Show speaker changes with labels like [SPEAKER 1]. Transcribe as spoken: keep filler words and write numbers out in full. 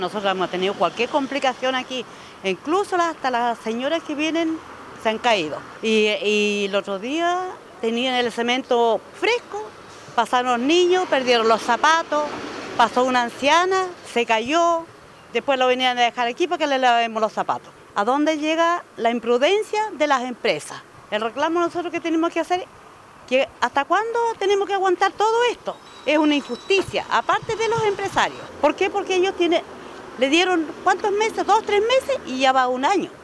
[SPEAKER 1] Nosotros hemos tenido cualquier complicación aquí, incluso hasta las señoras que vienen se han caído. Y, y el otro día tenían el cemento fresco, pasaron los niños, perdieron los zapatos, pasó una anciana, se cayó, después lo venían a dejar aquí para que le lavemos los zapatos. ¿A dónde llega la imprudencia de las empresas? El reclamo nosotros que tenemos que hacer, que ¿hasta cuándo tenemos que aguantar todo esto? Es una injusticia, aparte de los empresarios. ¿Por qué? Porque ellos tienen... Le dieron, ¿cuántos meses? Dos, tres meses y ya va un año.